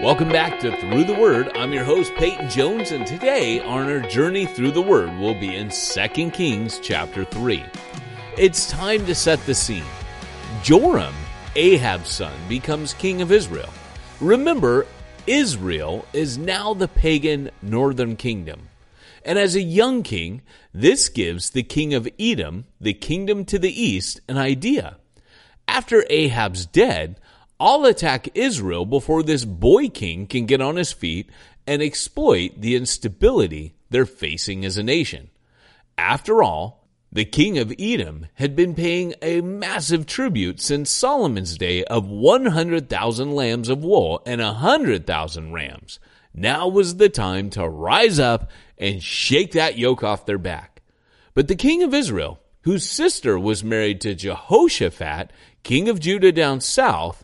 Welcome back to Through the Word. I'm your host, Peyton Jones, and today on our journey through the Word, we'll be in 2 Kings chapter 3. It's time to set the scene. Joram, Ahab's son, becomes king of Israel. Remember, Israel is now the pagan northern kingdom. And as a young king, this gives the king of Edom, the kingdom to the east, an idea. After Ahab's dead, I'll attack Israel before this boy king can get on his feet and exploit the instability they're facing as a nation. After all, the king of Edom had been paying a massive tribute since Solomon's day of 100,000 lambs of wool and 100,000 rams. Now was the time to rise up and shake that yoke off their back. But the king of Israel, whose sister was married to Jehoshaphat, king of Judah down south,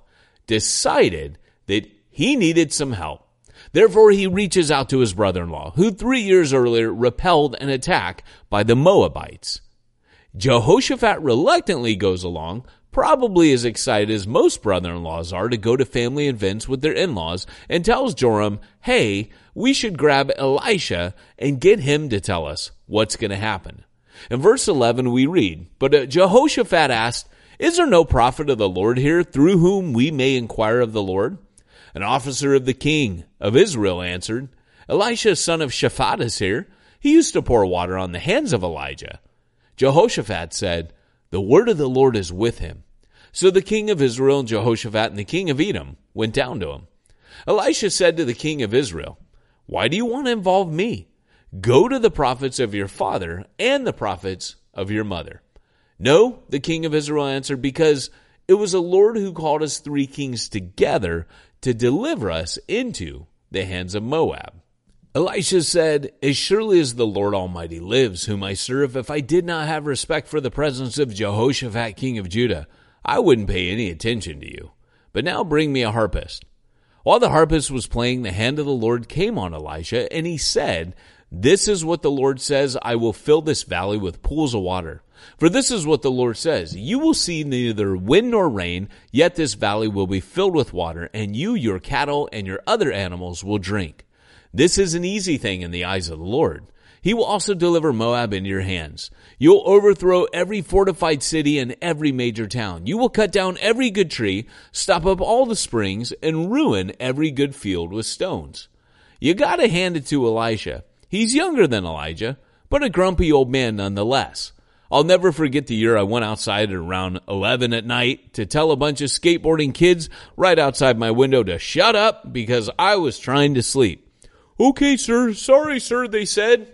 decided that he needed some help. Therefore, he reaches out to his brother-in-law, who 3 years earlier repelled an attack by the Moabites. Jehoshaphat reluctantly goes along, probably as excited as most brother-in-laws are to go to family events with their in-laws, and tells Joram, hey, we should grab Elisha and get him to tell us what's going to happen. In verse 11 we read, But Jehoshaphat asked, Is there no prophet of the Lord here through whom we may inquire of the Lord? An officer of the king of Israel answered, Elisha son of Shaphat is here. He used to pour water on the hands of Elijah. Jehoshaphat said, The word of the Lord is with him. So the king of Israel and Jehoshaphat and the king of Edom went down to him. Elisha said to the king of Israel, Why do you want to involve me? Go to the prophets of your father and the prophets of your mother. No, the king of Israel answered, because it was the Lord who called us 3 kings together to deliver us into the hands of Moab. Elisha said, As surely as the Lord Almighty lives, whom I serve, if I did not have respect for the presence of Jehoshaphat, king of Judah, I wouldn't pay any attention to you. But now bring me a harpist. While the harpist was playing, the hand of the Lord came on Elisha, and he said, This is what the Lord says, I will fill this valley with pools of water. For this is what the Lord says, You will see neither wind nor rain, yet this valley will be filled with water, and you, your cattle, and your other animals will drink. This is an easy thing in the eyes of the Lord. He will also deliver Moab into your hands. You'll overthrow every fortified city and every major town. You will cut down every good tree, stop up all the springs, and ruin every good field with stones. You gotta hand it to Elisha. He's younger than Elijah, but a grumpy old man nonetheless. I'll never forget the year I went outside at around 11 at night to tell a bunch of skateboarding kids right outside my window to shut up because I was trying to sleep. Okay, sir. Sorry, sir, they said.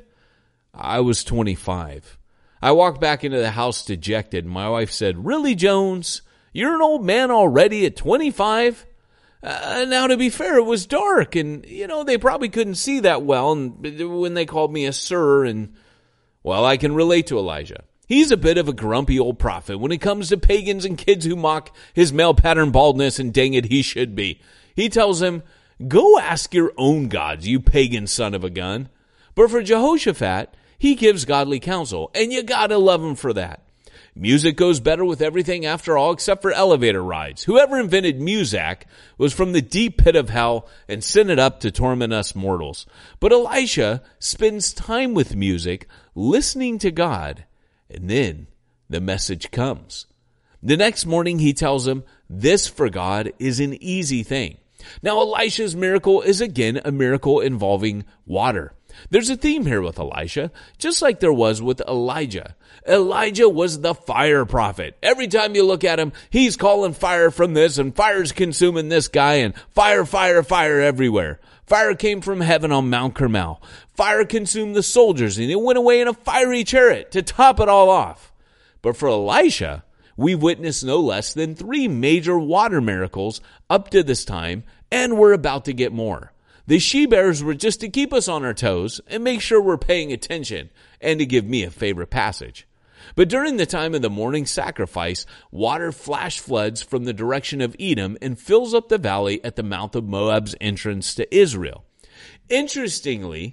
I was 25. I walked back into the house dejected, and my wife said, Really, Jones? You're an old man already at 25? Now, to be fair, it was dark, and, they probably couldn't see that well when they called me a sir, and, well, I can relate to Elijah. He's a bit of a grumpy old prophet when it comes to pagans and kids who mock his male pattern baldness, and dang it, he should be. He tells him, Go ask your own gods, you pagan son of a gun. But for Jehoshaphat, he gives godly counsel, and you gotta love him for that. Music goes better with everything after all except for elevator rides. Whoever invented Muzak was from the deep pit of hell and sent it up to torment us mortals. But Elisha spends time with music, listening to God, and then the message comes. The next morning he tells him, This for God is an easy thing. Now Elisha's miracle is again a miracle involving water. There's a theme here with Elisha, just like there was with Elijah. Elijah was the fire prophet. Every time you look at him, he's calling fire from this, and fire's consuming this guy, and fire, fire, fire everywhere. Fire came from heaven on Mount Carmel. Fire consumed the soldiers, and it went away in a fiery chariot to top it all off. But for Elisha, we've witnessed no less than 3 major water miracles up to this time, and we're about to get more. The she-bears were just to keep us on our toes and make sure we're paying attention, and to give me a favorite passage. But during the time of the morning sacrifice, water flash floods from the direction of Edom and fills up the valley at the mouth of Moab's entrance to Israel. Interestingly,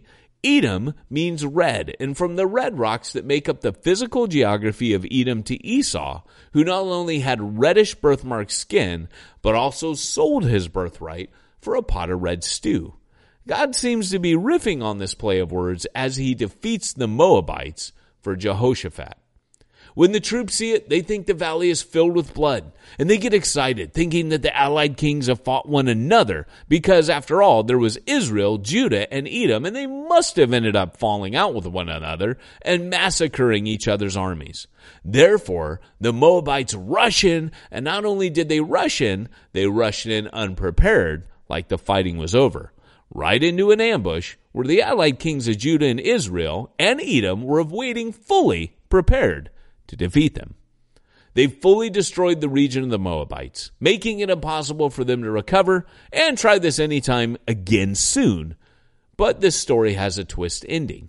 Edom means red, and from the red rocks that make up the physical geography of Edom to Esau, who not only had reddish birthmark skin, but also sold his birthright for a pot of red stew. God seems to be riffing on this play of words as he defeats the Moabites for Jehoshaphat. When the troops see it, they think the valley is filled with blood, and they get excited, thinking that the allied kings have fought one another, because after all, there was Israel, Judah, and Edom, and they must have ended up falling out with one another and massacring each other's armies. Therefore, the Moabites rush in, and not only did they rushed in unprepared, like the fighting was over, right into an ambush where the allied kings of Judah and Israel and Edom were waiting fully prepared to defeat them. They fully destroyed the region of the Moabites, making it impossible for them to recover and try this anytime again soon. But this story has a twist ending.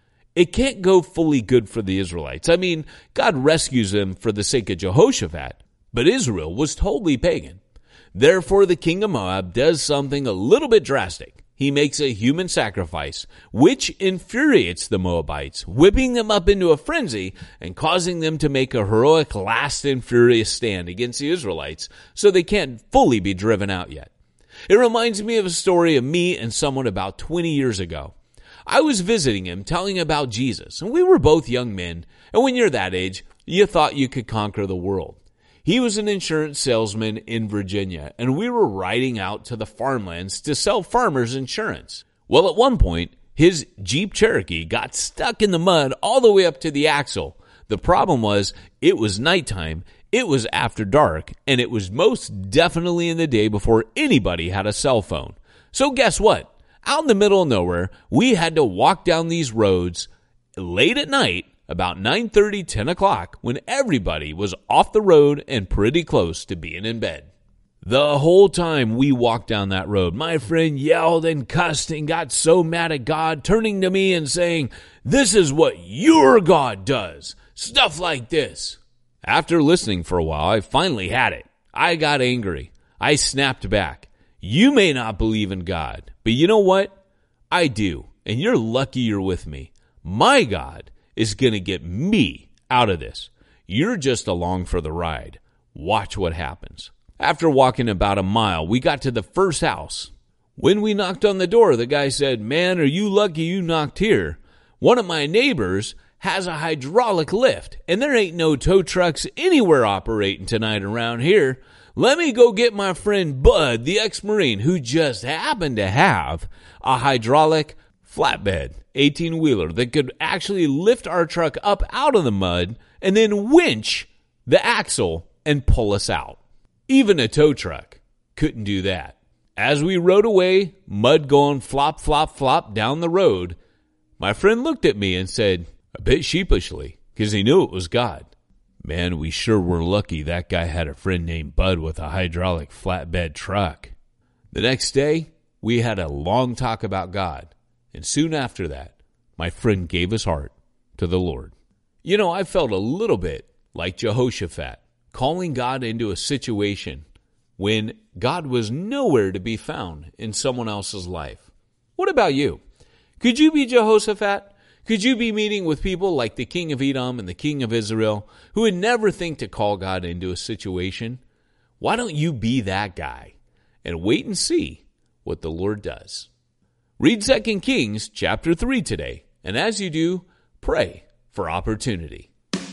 It can't go fully good for the Israelites. I mean, God rescues them for the sake of Jehoshaphat, but Israel was totally pagan. Therefore, the king of Moab does something a little bit drastic. He makes a human sacrifice, which infuriates the Moabites, whipping them up into a frenzy and causing them to make a heroic last and furious stand against the Israelites so they can't fully be driven out yet. It reminds me of a story of me and someone about 20 years ago. I was visiting him, telling about Jesus, and we were both young men, and when you're that age, you thought you could conquer the world. He was an insurance salesman in Virginia, and we were riding out to the farmlands to sell farmers insurance. Well, at one point, his Jeep Cherokee got stuck in the mud all the way up to the axle. The problem was, it was nighttime, it was after dark, and it was most definitely in the day before anybody had a cell phone. So guess what? Out in the middle of nowhere, we had to walk down these roads late at night, about 9:30, 10 o'clock, when everybody was off the road and pretty close to being in bed. The whole time we walked down that road, my friend yelled and cussed and got so mad at God, turning to me and saying, "This is what your God does. Stuff like this." After listening for a while, I finally had it. I got angry. I snapped back. "You may not believe in God, but you know what? I do, and you're lucky you're with me. My God is going to get me out of this. You're just along for the ride. Watch what happens." After walking about a mile, we got to the first house. When we knocked on the door, the guy said, "Man, are you lucky you knocked here? One of my neighbors has a hydraulic lift, and there ain't no tow trucks anywhere operating tonight around here. Let me go get my friend Bud, the ex-Marine, who just happened to have a hydraulic flatbed 18-wheeler that could actually lift our truck up out of the mud and then winch the axle and pull us out. Even a tow truck couldn't do that." As we rode away, mud going flop, flop, flop down the road, my friend looked at me and said, a bit sheepishly, because he knew it was God, "Man, we sure were lucky that guy had a friend named Bud with a hydraulic flatbed truck." The next day, we had a long talk about God. And soon after that, my friend gave his heart to the Lord. You know, I felt a little bit like Jehoshaphat, calling God into a situation when God was nowhere to be found in someone else's life. What about you? Could you be Jehoshaphat? Could you be meeting with people like the king of Edom and the king of Israel who would never think to call God into a situation? Why don't you be that guy and wait and see what the Lord does? Read 2 Kings chapter 3 today, and as you do, pray for opportunity.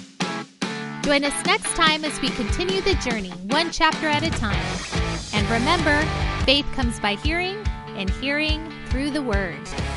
Join us next time as we continue the journey, one chapter at a time. And remember, faith comes by hearing, and hearing through the Word.